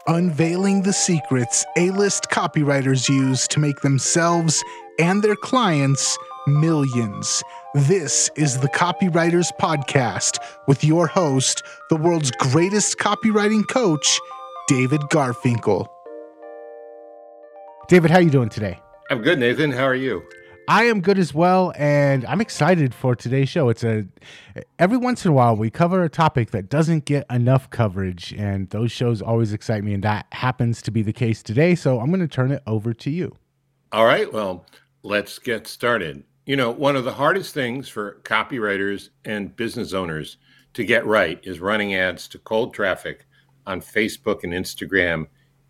unveiling the secrets A-list copywriters use to make themselves and their clients millions. This is the Copywriters Podcast with your host, the world's greatest copywriting coach, David Garfinkel. David, how are you doing today? I'm good, Nathan. How are you? I am good as well, and I'm excited for today's show. Every once in a while, we cover a topic that doesn't get enough coverage, and those shows always excite me, and that happens to be the case today, so I'm going to turn it over to you. All right, well, let's get started. You know, one of the hardest things for copywriters and business owners to get right is running ads to cold traffic on Facebook and Instagram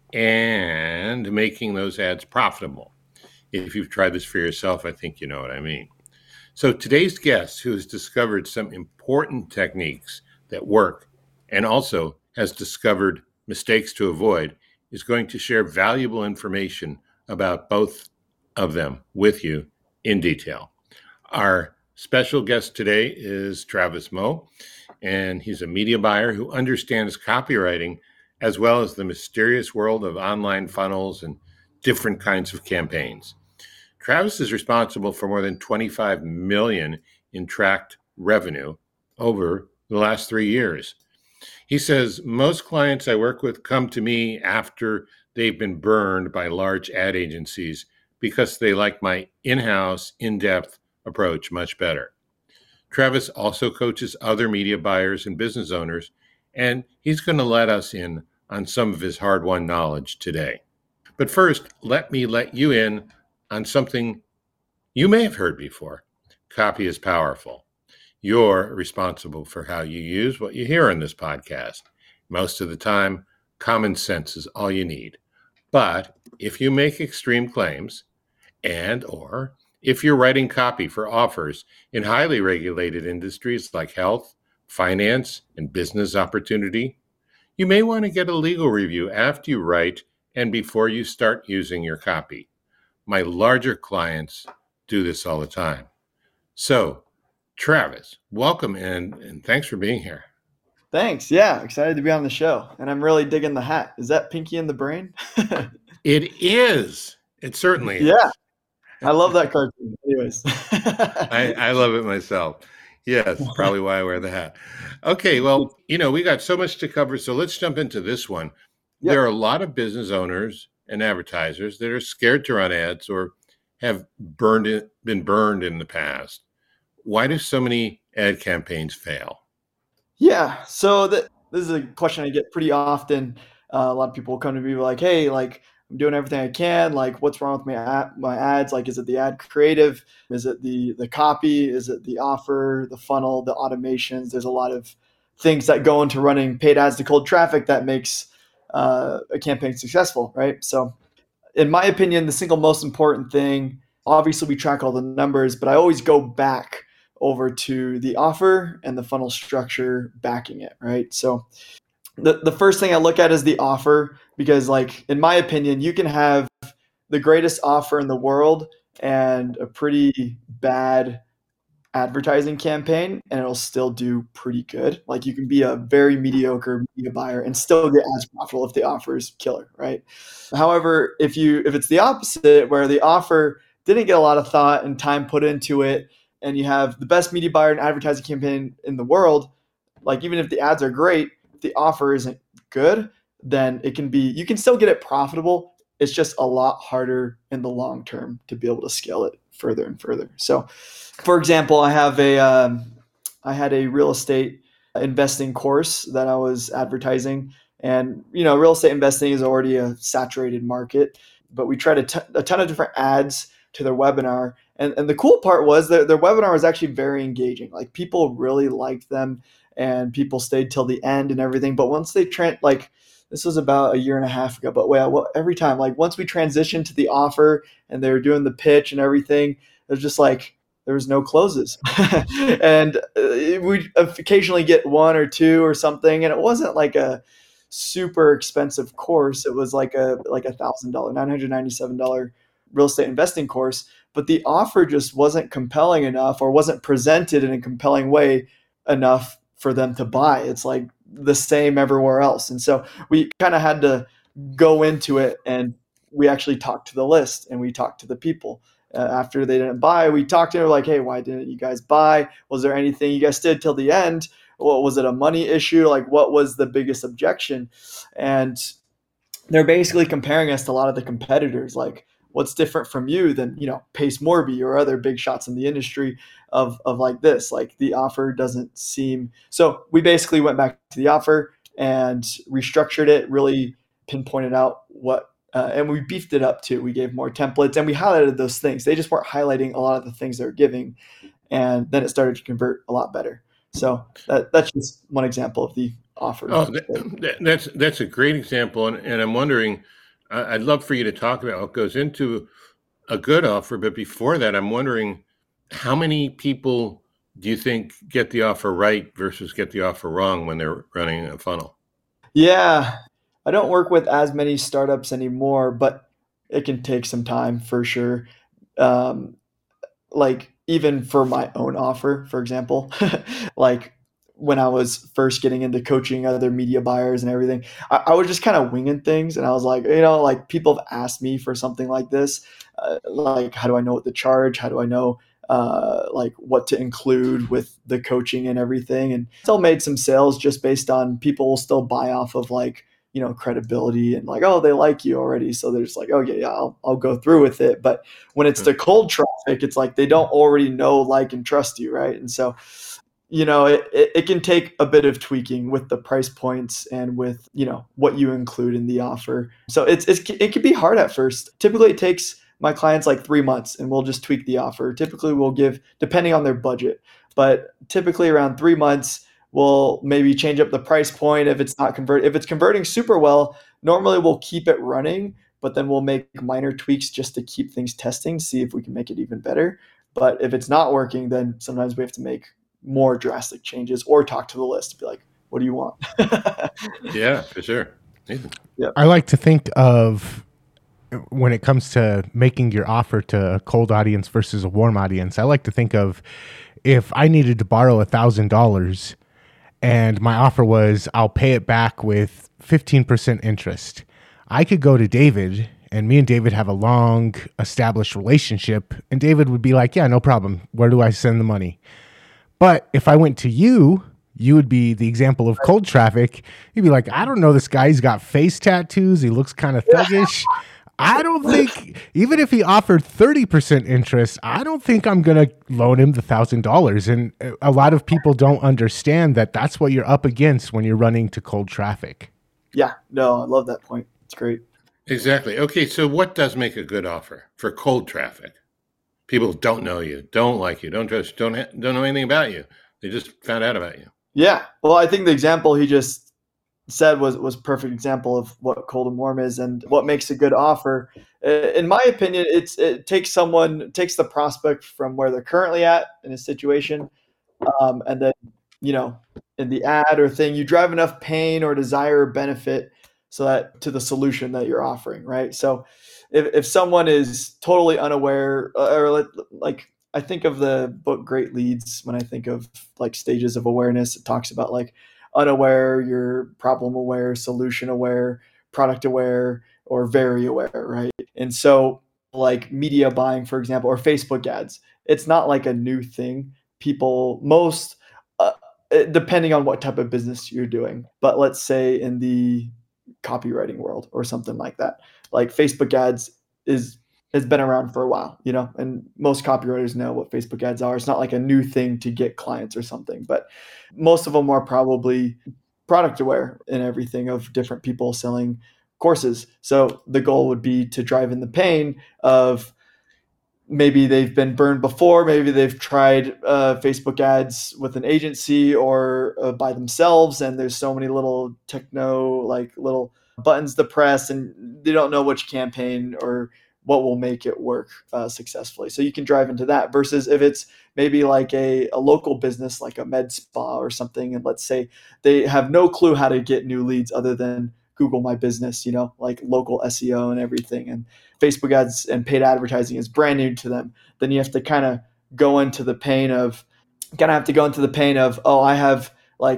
and making those ads profitable. If you've tried this for yourself, I think you know what I mean. So today's guest, who has discovered some important techniques that work and also has discovered mistakes to avoid, is going to share valuable information about both of them with you in detail. Our special guest today is Travis Moe, and he's a media buyer who understands copywriting as well as the mysterious world of online funnels and different kinds of campaigns. Travis is responsible for more than $25 million in tracked revenue over the last 3 years. He says, most clients I work with come to me after they've been burned by large ad agencies because they like my in-house, in-depth approach much better. Travis also coaches other media buyers and business owners, and he's going to let us in on some of his hard-won knowledge today. But first, let me let you in on something you may have heard before. Copy is powerful. You're responsible for how you use what you hear on this podcast. Most of the time, common sense is all you need. But if you make extreme claims or if you're writing copy for offers in highly regulated industries like health, finance, and business opportunity, you may want to get a legal review after you write and before you start using your copy. My larger clients do this all the time. So, Travis, welcome and thanks for being here. Thanks. Yeah, excited to be on the show. And I'm really digging the hat. Is that Pinky in the Brain? It is. It certainly is. Yeah. I love that cartoon. Anyways. I love it myself. Yes, probably why I wear the hat. Okay, well, we got so much to cover, so let's jump into this one. Yep. There are a lot of business owners and advertisers that are scared to run ads or have been burned in the past. Why do so many ad campaigns fail? Yeah, so this is a question I get pretty often. A lot of people come to me like, hey, I'm doing everything I can. What's wrong with my ads? Is it the ad creative? Is it the copy? Is it the offer, the funnel, the automations? There's a lot of things that go into running paid ads to cold traffic that makes a campaign successful, right? So in my opinion, the single most important thing, obviously we track all the numbers, but I always go back over to the offer and the funnel structure backing it, right? So the first thing I look at is the offer, because in my opinion, you can have the greatest offer in the world and a pretty bad advertising campaign and it'll still do pretty good. You can be a very mediocre media buyer and still get as profitable if the offer is killer, right? However, if it's the opposite, where the offer didn't get a lot of thought and time put into it, and you have the best media buyer and advertising campaign in the world, even if the ads are great, if the offer isn't good, then you can still get it profitable. It's just a lot harder in the long term to be able to scale it further and further. So, for example, I had a real estate investing course that I was advertising, and real estate investing is already a saturated market, but we tried a ton of different ads to their webinar, and the cool part was that their webinar was actually very engaging. People really liked them, and people stayed till the end and everything. But once they this was about a year and a half ago, but every time, once we transitioned to the offer and they were doing the pitch and everything, it was just there was no closes. And we occasionally get one or two or something. And it wasn't a super expensive course. It was a $1,000, $997 real estate investing course, but the offer just wasn't compelling enough or wasn't presented in a compelling way enough for them to buy. It's the same everywhere else. And so we kind of had to go into it and we actually talk to the list and we talk to the people. After they didn't buy, we talked to them like, hey, why didn't you guys buy? Was there anything you guys did till the end? What was it, a money issue? Like, what was the biggest objection? And they're basically comparing us to a lot of the competitors. Like, what's different from you than, Pace Morby or other big shots in the industry of like this? Like, the offer doesn't seem. So we basically went back to the offer and restructured it, really pinpointed out what. And we beefed it up too. We gave more templates and we highlighted those things. They just weren't highlighting a lot of the things they're giving. And then it started to convert a lot better. So that's just one example of the offer. Oh, that's a great example. And I'm wondering, I'd love for you to talk about what goes into a good offer. But before that, I'm wondering, how many people do you think get the offer right versus get the offer wrong when they're running a funnel? Yeah. I don't work with as many startups anymore, but it can take some time for sure. Like even for my own offer, for example, like when I was first getting into coaching other media buyers and everything, I was just kind of winging things. And I was like, like people have asked me for something like this. Like, how do I know what to charge? How do I know like what to include with the coaching and everything? And still made some sales just based on people will still buy off of like, credibility and like, oh, they like you already. So they're just like, oh yeah, I'll go through with it. But when it's the cold traffic, it's like, they don't already know, like, and trust you. Right. And so, it can take a bit of tweaking with the price points and with, what you include in the offer. So it can be hard at first. Typically it takes my clients like 3 months and we'll just tweak the offer. Typically we'll give, depending on their budget, but typically around 3 months, we'll maybe change up the price point if it's not if it's converting super well. Normally we'll keep it running, but then we'll make minor tweaks just to keep things testing, see if we can make it even better. But if it's not working, then sometimes we have to make more drastic changes or talk to the list to be like, what do you want? Yeah, for sure. Yeah. I like to think of, when it comes to making your offer to a cold audience versus a warm audience, I like to think of, if I needed to borrow $1,000 and my offer was, I'll pay it back with 15% interest, I could go to David, and me and David have a long established relationship, and David would be like, yeah, no problem. Where do I send the money? But if I went to you, you would be the example of cold traffic. You'd be like, I don't know this guy. He's got face tattoos. He looks kind of thuggish. I don't think, even if he offered 30% interest, I don't think I'm going to loan him the $1,000. And a lot of people don't understand that that's what you're up against when you're running to cold traffic. Yeah, no, I love that point. It's great. Exactly. Okay, so what does make a good offer for cold traffic? People don't know you, don't like you, don't trust, don't know anything about you. They just found out about you. Yeah. Well, I think the example he just said was a perfect example of what cold and warm is and what makes a good offer. In my opinion, it takes the prospect from where they're currently at in a situation, and then, in the ad or thing, you drive enough pain or desire or benefit so that to the solution that you're offering, right? So if someone is totally unaware, or like, I think of the book Great Leads when I think of like stages of awareness. It talks about like unaware, you're problem aware, solution aware, product aware, or very aware, right? And so like media buying, for example, or Facebook ads, it's not like a new thing. People, depending on what type of business you're doing, but let's say in the copywriting world or something like that, like Facebook ads has been around for a while, and most copywriters know what Facebook ads are. It's not like a new thing to get clients or something, but most of them are probably product aware and everything of different people selling courses. So the goal would be to drive in the pain of maybe they've been burned before. Maybe they've tried Facebook ads with an agency or by themselves. And there's so many little little buttons to press and they don't know which campaign or what will make it work successfully. So you can drive into that versus if it's maybe like a local business, like a med spa or something. And let's say they have no clue how to get new leads other than Google My Business, like local SEO and everything. And Facebook ads and paid advertising is brand new to them. Then you have to kind of go into the pain of, oh, I have like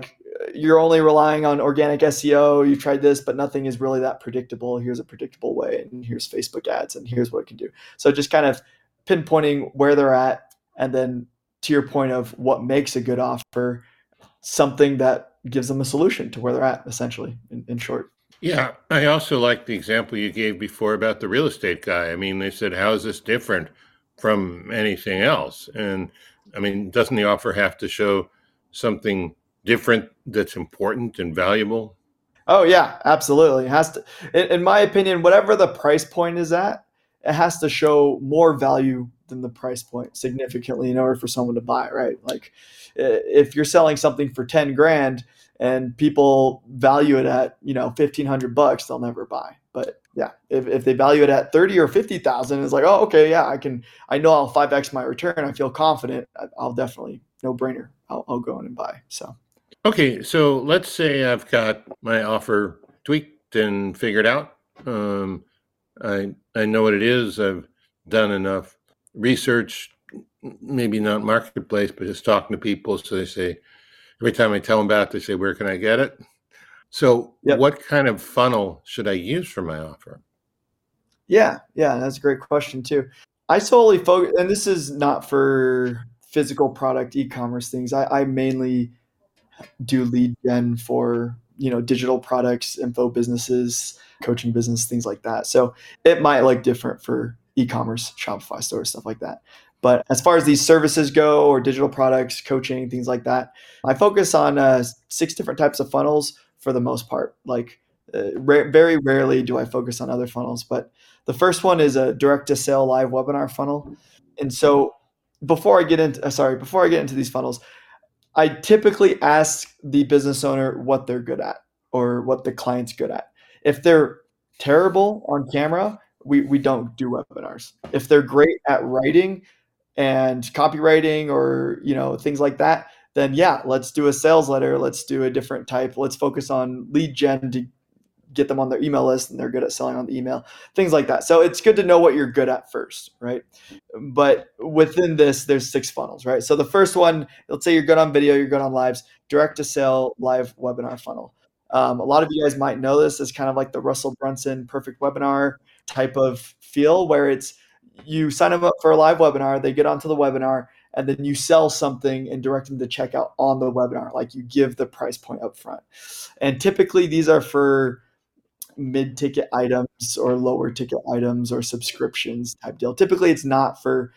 you're only relying on organic SEO. You've tried this, but nothing is really that predictable. Here's a predictable way, and here's Facebook ads, and here's what it can do. So just kind of pinpointing where they're at, and then to your point of what makes a good offer, something that gives them a solution to where they're at, essentially, in short. Yeah, I also like the example you gave before about the real estate guy. I mean, they said, how is this different from anything else? And I mean, doesn't the offer have to show something different that's important and valuable? Oh yeah, absolutely. It has to, in my opinion, whatever the price point is at, it has to show more value than the price point significantly in order for someone to buy, right? Like if you're selling something for 10 grand and people value it at, $1,500, they'll never buy. But yeah, if they value it at 30 or 50,000, it's like, oh, okay, yeah, I know I'll 5X my return. I feel confident. I'll definitely, no brainer. I'll go in and buy. So. Okay, so let's say I've got my offer tweaked and figured out. I know what it is. I've done enough research, maybe not marketplace, but just talking to people. So they say, every time I tell them about it, they say, where can I get it? So What kind of funnel should I use for my offer? Yeah, that's a great question too. I solely focus, and this is not for physical product e-commerce things. I mainly do lead gen for digital products, info businesses, coaching business, things like that. So it might look different for e-commerce, Shopify stores, stuff like that. But as far as these services go, or digital products, coaching, things like that, I focus on 6 different types of funnels for the most part. Like very rarely do I focus on other funnels, but the first one is a direct to sale live webinar funnel. And so before I get into these funnels, I typically ask the business owner what they're good at or what the client's good at. If they're terrible on camera, we don't do webinars. If they're great at writing and copywriting or things like that, then yeah, let's do a sales letter. Let's do a different type. Let's focus on lead gen to get them on their email list, and they're good at selling on the email, things like that. So it's good to know what you're good at first, right? But within this, there's 6 funnels, right? So the first one, let's say you're good on video, you're good on lives, direct to sale live webinar funnel. A lot of you guys might know this as kind of like the Russell Brunson perfect webinar type of feel, where it's you sign them up for a live webinar, they get onto the webinar, and then you sell something and direct them to checkout on the webinar. Like you give the price point up front. And typically these are for mid-ticket items or lower ticket items or subscriptions type deal. Typically it's not for,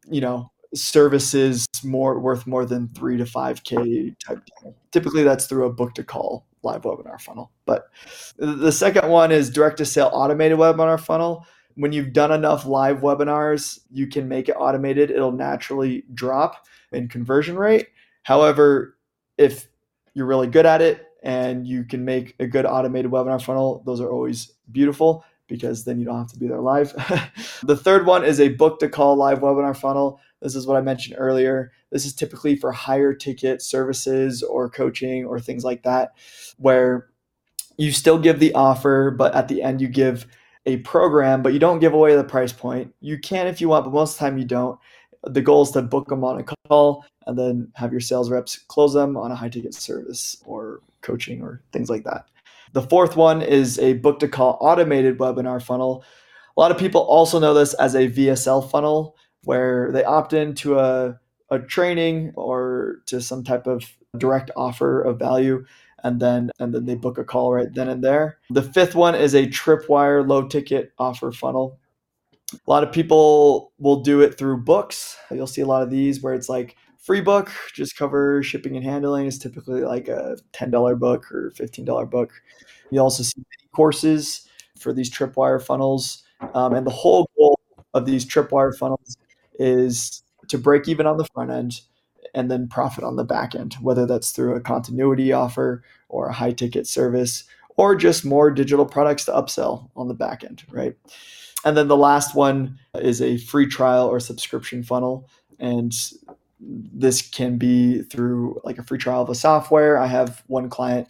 services worth more than 3 to 5K type deal. Typically that's through a book to call live webinar funnel. But the second one is direct to sale automated webinar funnel. When you've done enough live webinars, you can make it automated. It'll naturally drop in conversion rate. However, if you're really good at it and you can make a good automated webinar funnel, those are always beautiful because then you don't have to be there live. The third one is a book to call live webinar funnel. This is what I mentioned earlier. This is typically for higher ticket services or coaching or things like that, where you still give the offer, but at the end you give a program, but you don't give away the price point. You can if you want, but most of the time you don't. The goal is to book them on a call and then have your sales reps close them on a high ticket service or coaching or things like that. The fourth one is a book to call automated webinar funnel. A lot of people also know this as a VSL funnel, where they opt into a training or to some type of direct offer of value, and then they book a call right then and there. The fifth one is a Tripwire low ticket offer funnel. A lot of people will do it through books. You'll see a lot of these where it's like free book, just cover shipping and handling. Is typically like a $10 book or $15 book. You also see courses for these Tripwire funnels. And the whole goal of these Tripwire funnels is to break even on the front end and then profit on the back end, whether that's through a continuity offer or a high ticket service or just more digital products to upsell on the back end, right? And then the last one is a free trial or subscription funnel. And this can be through like a free trial of a software. I have one client,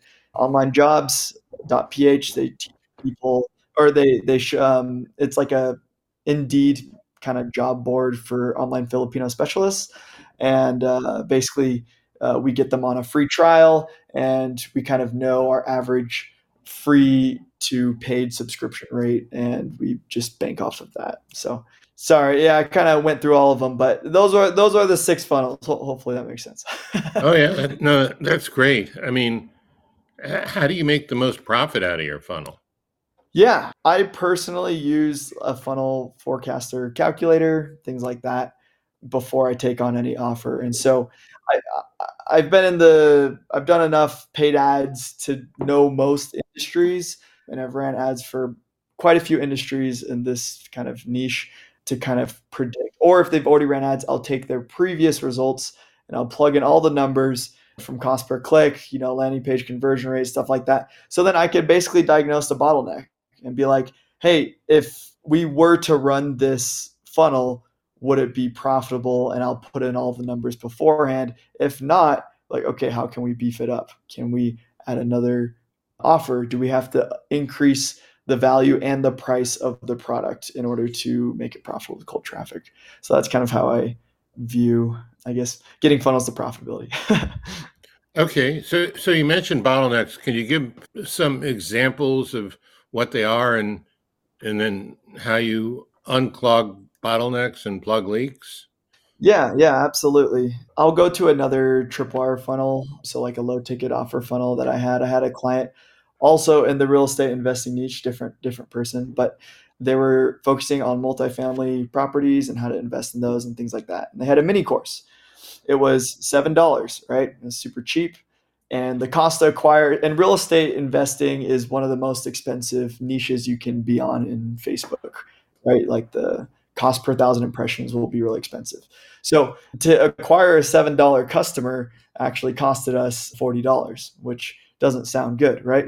onlinejobs.ph. They teach people, or it's like a Indeed kind of job board for online Filipino specialists. And basically we get them on a free trial, and we kind of know our average free to paid subscription rate, and we just bank off of that. So sorry, yeah, I kind of went through all of them, but those are the 6 funnels. Hopefully that makes sense. Oh yeah, no, that's great. I mean, how do you make the most profit out of your funnel? Yeah, I personally use a funnel forecaster calculator, things like that, before I take on any offer. And so I, I've done enough paid ads to know most industries, and I've ran ads for quite a few industries in this kind of niche to kind of predict. Or if they've already ran ads, I'll take their previous results and I'll plug in all the numbers from cost per click, landing page conversion rate, stuff like that. So then I could basically diagnose the bottleneck and be like, hey, if we were to run this funnel, would it be profitable? And I'll put in all the numbers beforehand. If not, like, okay, how can we beef it up? Can we add another offer? Do we have to increase the value and the price of the product in order to make it profitable with cold traffic? So that's kind of how I view, I guess, getting funnels to profitability. Okay, so you mentioned bottlenecks. Can you give some examples of what they are, and then how you unclog bottlenecks and plug leaks? Yeah, absolutely. I'll go to another tripwire funnel, so like a low ticket offer funnel that I had. I had a client also in the real estate investing niche, different person, but they were focusing on multifamily properties and how to invest in those and things like that. And they had a mini course. It was $7, right? It was super cheap. And the cost to acquire, and real estate investing is one of the most expensive niches you can be on in Facebook, right? Like the cost per 1,000 impressions will be really expensive. So to acquire a $7 customer actually costed us $40, which doesn't sound good, right?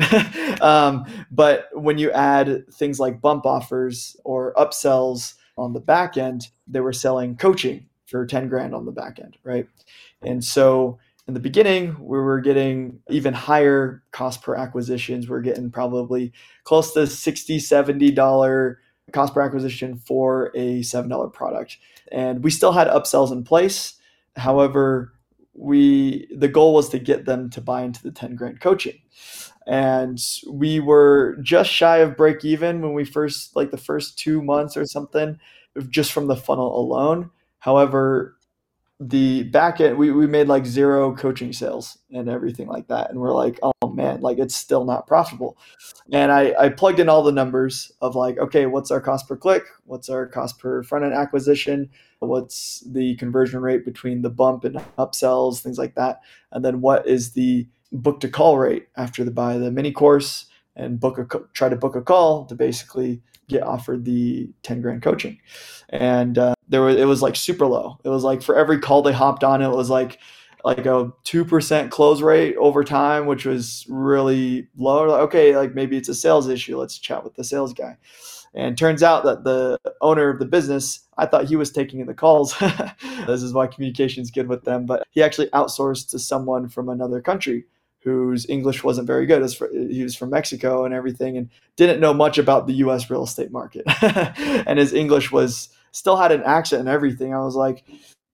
But when you add things like bump offers or upsells on the back end, they were selling coaching for 10 grand on the back end, right? And so in the beginning, we were getting even higher cost per acquisitions. We're getting probably close to $60, $70 cost per acquisition for a $7 product. And we still had upsells in place. However, the goal was to get them to buy into the 10 grand coaching. And we were just shy of break even when we first, like the first 2 months or something, just from the funnel alone. However, the back end, we made like 0 coaching sales and everything like that. And we're like, oh man, like it's still not profitable. And I plugged in all the numbers of like, okay, what's our cost per click? What's our cost per front end acquisition? What's the conversion rate between the bump and upsells, things like that? And then what is the book to call rate after the buy the mini course and try to book a call to basically get offered the 10 grand coaching. And it was like super low. It was like for every call they hopped on, it was like a 2% close rate over time, which was really low. Like, okay, like maybe it's a sales issue. Let's chat with the sales guy. And turns out that the owner of the business, I thought he was taking the calls. This is why communication is good with them. But he actually outsourced to someone from another country whose English wasn't very good. He was from Mexico and everything, and didn't know much about the U.S. real estate market. And his English still had an accent and everything. I was like,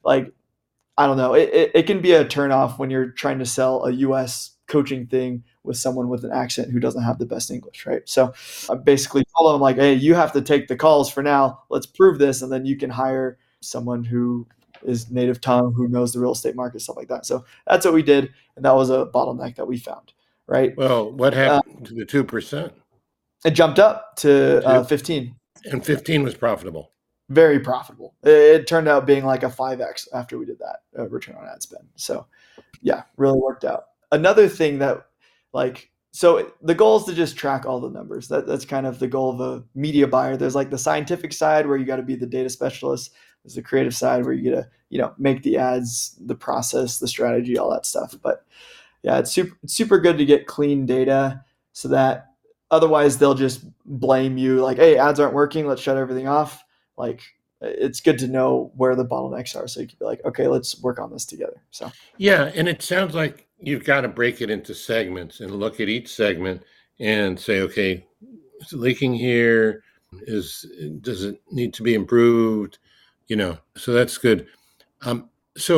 I don't know. It can be a turnoff when you're trying to sell a U.S. coaching thing with someone with an accent who doesn't have the best English, right? So I basically told him like, hey, you have to take the calls for now. Let's prove this, and then you can hire someone who is native tongue, who knows the real estate market, stuff like that. So that's what we did, and that was a bottleneck that we found, right? Well, what happened to the 2%? It jumped up to 15. And 15 was profitable. Very profitable. It turned out being like a 5x after we did that return on ad spend. So yeah, really worked out. Another thing that so the goal is to just track all the numbers. That's kind of the goal of a media buyer. There's like the scientific side where you got to be the data specialist. There's the creative side where you get to, make the ads, the process, the strategy, all that stuff. But yeah, it's super good to get clean data so that otherwise they'll just blame you like, hey, ads aren't working. Let's shut everything off. Like, it's good to know where the bottlenecks are so you can be like, okay, let's work on this together. So yeah, and it sounds like you've got to break it into segments and look at each segment and say, okay, is it leaking here? Does it need to be improved? So that's good. So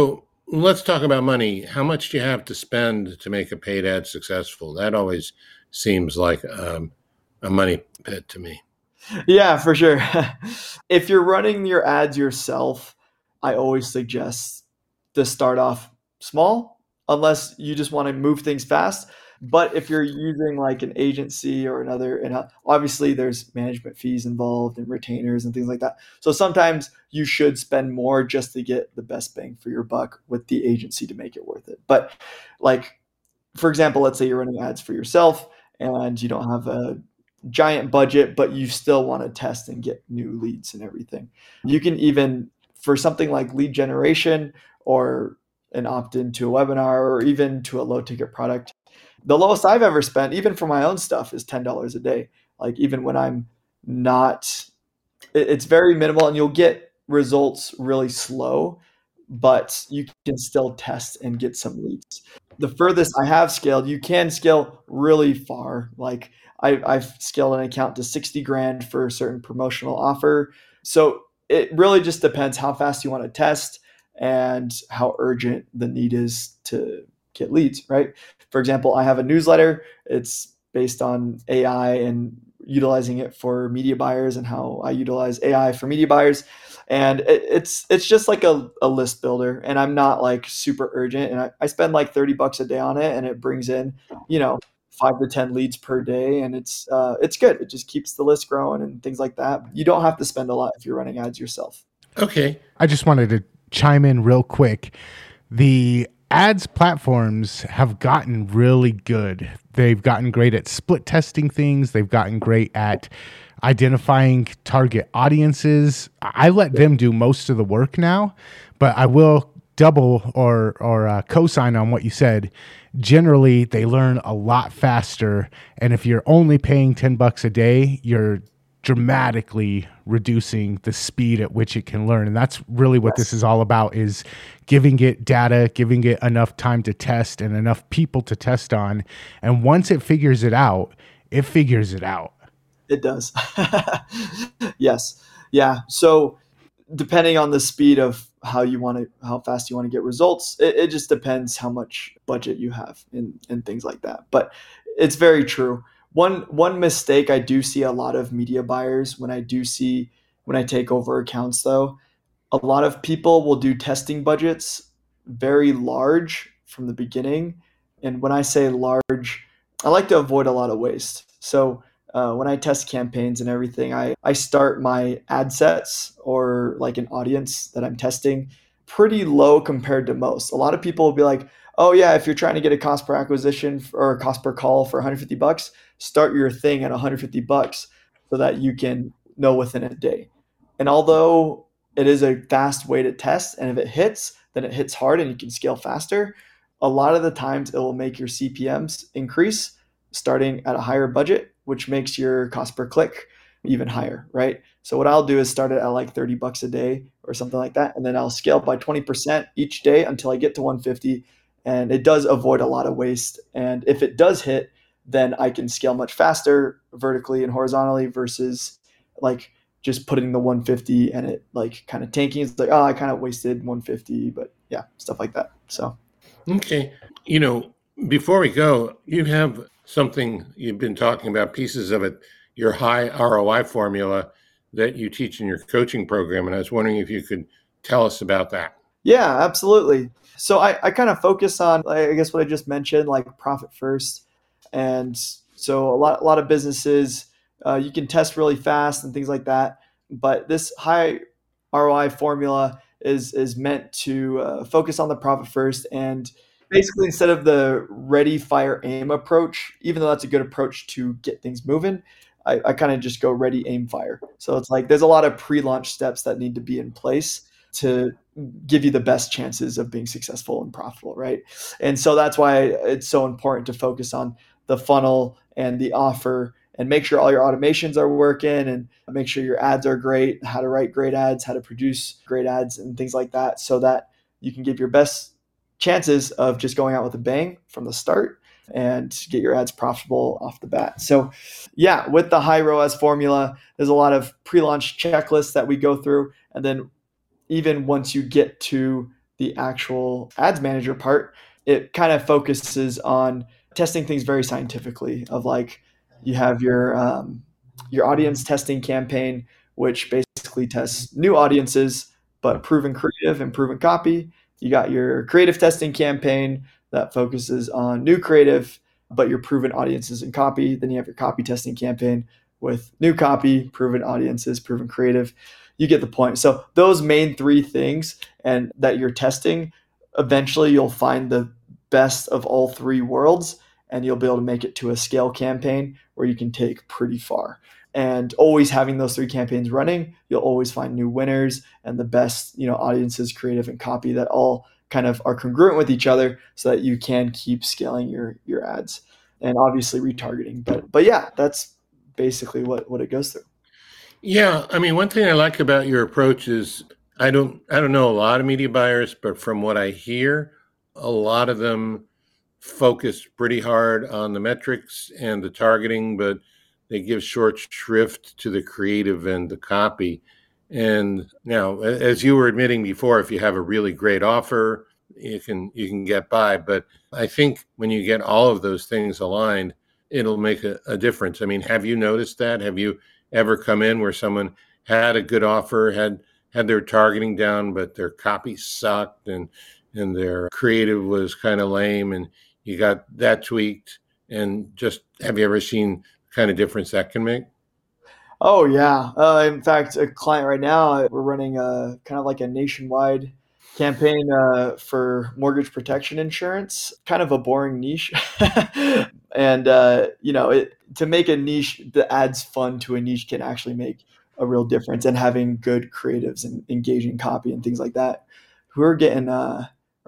let's talk about money. How much do you have to spend to make a paid ad successful? That always seems like a money pit to me. Yeah, for sure. If you're running your ads yourself, I always suggest to start off small, unless you just want to move things fast. But if you're using like an agency or another, and obviously there's management fees involved and retainers and things like that. So sometimes you should spend more just to get the best bang for your buck with the agency to make it worth it. But like, for example, let's say you're running ads for yourself and you don't have a giant budget, but you still want to test and get new leads and everything. You can even, for something like lead generation or an opt-in to a webinar or even to a low ticket product, the lowest I've ever spent, even for my own stuff, is $10 a day. Like even when I'm not, it's very minimal and you'll get results really slow, but you can still test and get some leads. The furthest I have scaled, you can scale really far. Like I've scaled an account to 60 grand for a certain promotional offer. So it really just depends how fast you want to test and how urgent the need is to get leads, right? For example, I have a newsletter. It's based on AI and utilizing it for media buyers and how I utilize AI for media buyers. And it's just like a list builder. And I'm not like super urgent. And I spend like $30 a day on it and it brings in, 5 to 10 leads per day. And it's good. It just keeps the list growing and things like that. You don't have to spend a lot if you're running ads yourself. Okay. I just wanted to chime in real quick. The ads platforms have gotten really good. They've gotten great at split testing things. They've gotten great at identifying target audiences. I let them do most of the work now, but I will double or co-sign on what you said. Generally, they learn a lot faster. And if you're only paying $10 a day, you're dramatically reducing the speed at which it can learn. And that's really what this is all about, is giving it data, giving it enough time to test and enough people to test on. And once it figures it out, it figures it out. It does. Yes. Yeah. So depending on the speed of how fast you want to get results, it just depends how much budget you have and things like that. But it's very true. One mistake I do see a lot of media buyers when I take over accounts though, a lot of people will do testing budgets very large from the beginning. And when I say large, I like to avoid a lot of waste. So when I test campaigns and everything, I start my ad sets or like an audience that I'm testing pretty low compared to most. A lot of people will be like, oh yeah, if you're trying to get a cost per acquisition or a cost per call for $150, start your thing at $150 so that you can know within a day. And although it is a fast way to test, and if it hits, then it hits hard and you can scale faster, a lot of the times it will make your CPMs increase starting at a higher budget, which makes your cost per click even higher, right? So what I'll do is start it at like $30 a day or something like that. And then I'll scale by 20% each day until I get to 150. And it does avoid a lot of waste. And if it does hit, then I can scale much faster vertically and horizontally versus like just putting the 150 and it like kind of tanking. It's like, oh, I kind of wasted 150, but yeah, stuff like that. So, okay. Before we go, you have something you've been talking about, pieces of it, your high ROI formula that you teach in your coaching program. And I was wondering if you could tell us about that. Yeah, absolutely. So I kind of focus on, I guess, what I just mentioned, like profit first. And so a lot of businesses, you can test really fast and things like that. But this high ROI formula is meant to focus on the profit first. And basically, instead of the ready, fire, aim approach, even though that's a good approach to get things moving, I kind of just go ready, aim, fire. So it's like there's a lot of pre-launch steps that need to be in place to give you the best chances of being successful and profitable, right? And so that's why it's so important to focus on the funnel and the offer and make sure all your automations are working and make sure your ads are great, how to write great ads, how to produce great ads and things like that, so that you can give your best chances of just going out with a bang from the start and get your ads profitable off the bat. So yeah, with the high ROAS formula, there's a lot of pre-launch checklists that we go through. And then even once you get to the actual ads manager part, it kind of focuses on testing things very scientifically of like you have your audience testing campaign, which basically tests new audiences, but proven creative and proven copy. You got your creative testing campaign that focuses on new creative, but your proven audiences and copy. Then you have your copy testing campaign with new copy, proven audiences, proven creative. You get the point. So those main three things and that you're testing, eventually you'll find the best of all three worlds and you'll be able to make it to a scale campaign where you can take pretty far. And always having those three campaigns running, you'll always find new winners and the best, audiences, creative, and copy that all kind of are congruent with each other so that you can keep scaling your ads and obviously retargeting. But yeah, that's basically what it goes through. Yeah, I mean, one thing I like about your approach is I don't know a lot of media buyers, but from what I hear, a lot of them focus pretty hard on the metrics and the targeting, but they give short shrift to the creative and the copy. And now, as you were admitting before, if you have a really great offer, you can get by. But I think when you get all of those things aligned, it'll make a difference. I mean, have you noticed that? Have you ever come in where someone had a good offer, had their targeting down, but their copy sucked and their creative was kind of lame, and you got that tweaked? And just have you ever seen kind of difference that can make? Oh yeah. In fact, a client right now, we're running a kind of like a nationwide campaign for mortgage protection insurance, kind of a boring niche. And to make a niche, the ads fun to a niche can actually make a real difference. And having good creatives and engaging copy and things like that, we're getting around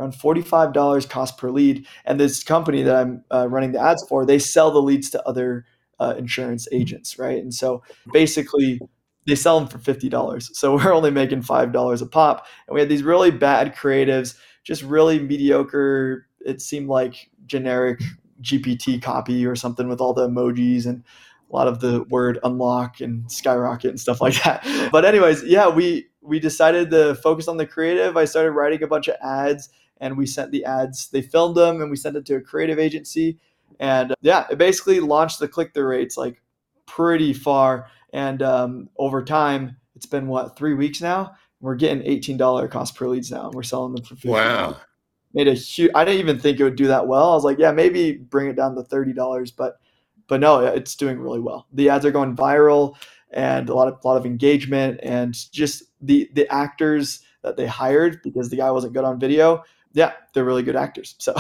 $45 cost per lead. And this company that I'm running the ads for, they sell the leads to other insurance agents, right? And so basically they sell them for $50. So we're only making $5 a pop. And we had these really bad creatives, just really mediocre. It seemed like generic GPT copy or something with all the emojis and a lot of the word unlock and skyrocket and stuff like that. But anyways, yeah, we decided to focus on the creative. I started writing a bunch of ads and we sent the ads, they filmed them and we sent it to a creative agency. And yeah, it basically launched the click-through rates like pretty far. And over time, it's been 3 weeks now. We're getting $18 cost per leads now. And we're selling them for $50. Wow. Made a huge. I didn't even think it would do that well. I was like, yeah, maybe bring it down to $30, but no, it's doing really well. The ads are going viral and a lot of engagement, and just the actors that they hired, because the guy wasn't good on video. Yeah, they're really good actors. So,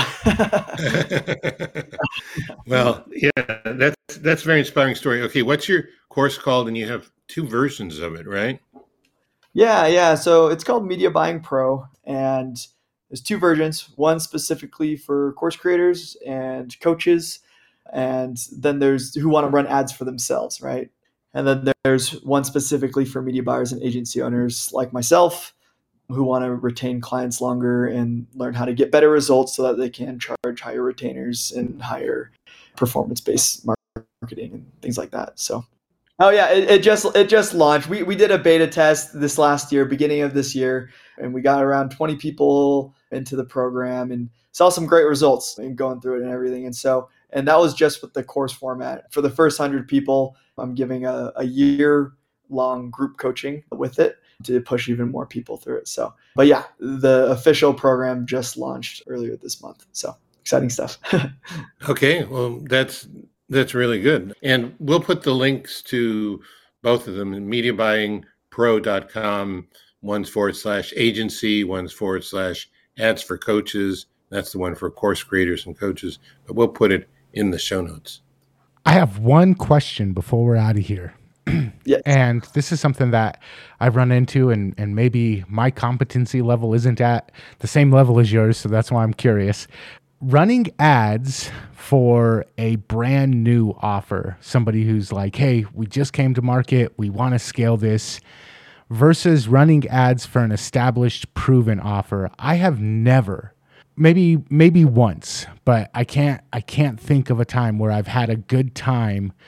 well, yeah, that's a very inspiring story. Okay, what's your course called? And you have two versions of it, right? Yeah. So it's called Media Buying Pro, and there's two versions. One specifically for course creators and coaches, and then there's who want to run ads for themselves, right? And then there's one specifically for media buyers and agency owners like myself, who want to retain clients longer and learn how to get better results so that they can charge higher retainers and higher performance-based marketing and things like that. So, oh yeah, it just launched. We did a beta test this last year, beginning of this year, and we got around 20 people into the program and saw some great results in going through it and everything. And that was just with the course format. For the first 100 people, I'm giving a year-long group coaching with it to push even more people through it. So, but yeah, the official program just launched earlier this month. So exciting stuff. Okay. Well, that's really good. And we'll put the links to both of them in mediabuyingpro.com, one's /agency, one's /ads for coaches. That's the one for course creators and coaches, but we'll put it in the show notes. I have one question before we're out of here. Yes. And this is something that I've run into, and maybe my competency level isn't at the same level as yours, so that's why I'm curious. Running ads for a brand new offer, somebody who's like, hey, we just came to market, we want to scale this, versus running ads for an established, proven offer. I have never, maybe once, but I can't think of a time where I've had a good time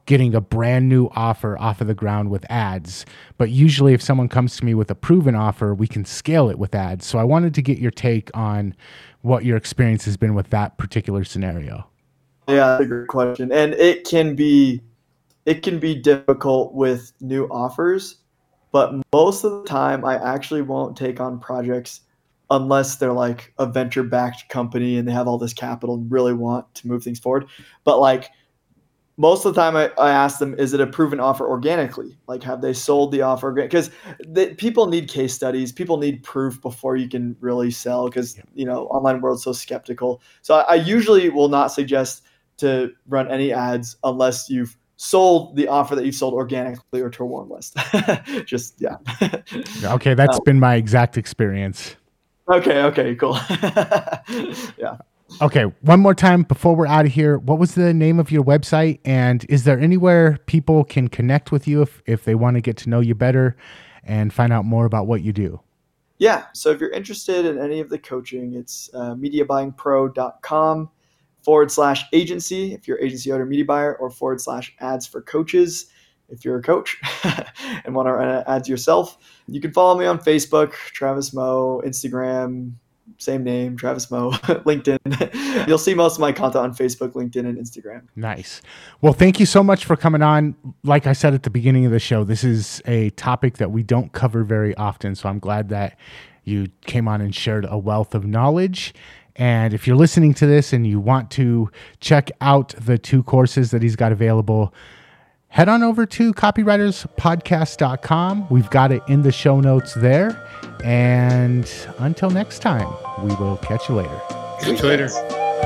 getting a brand new offer off of the ground with ads. But usually if someone comes to me with a proven offer, we can scale it with ads. So I wanted to get your take on what your experience has been with that particular scenario. Yeah, that's a great question. And it can be difficult with new offers, but most of the time I actually won't take on projects unless they're like a venture-backed company and they have all this capital and really want to move things forward. But like most of the time I ask them, is it a proven offer organically? Like, have they sold the offer? Because people need case studies. People need proof before you can really sell because, online world's so skeptical. So I usually will not suggest to run any ads unless you've sold the offer that you've sold organically or to a warm list. Okay, that's been my exact experience. Okay, cool. Yeah. Okay, one more time before we're out of here. What was the name of your website? And is there anywhere people can connect with you if they want to get to know you better and find out more about what you do? Yeah, so if you're interested in any of the coaching, it's mediabuyingpro.com/agency if you're agency owner, media buyer, or /ads for coaches if you're a coach and want to run ads yourself. You can follow me on Facebook, Travis Moe, Instagram, same name, Travis Moe, LinkedIn. You'll see most of my content on Facebook, LinkedIn, and Instagram. Nice. Well, thank you so much for coming on. Like I said at the beginning of the show, this is a topic that we don't cover very often, so I'm glad that you came on and shared a wealth of knowledge. And if you're listening to this and you want to check out the 2 courses that he's got available, head on over to copywriterspodcast.com. We've got it in the show notes there. And until next time, we will catch you later. Catch you later.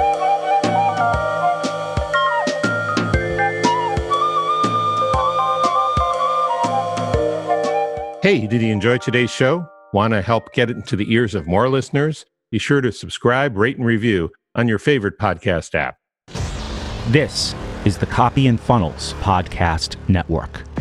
Hey, did you enjoy today's show? Want to help get it into the ears of more listeners? Be sure to subscribe, rate, and review on your favorite podcast app. This is the Copy and Funnels Podcast Network.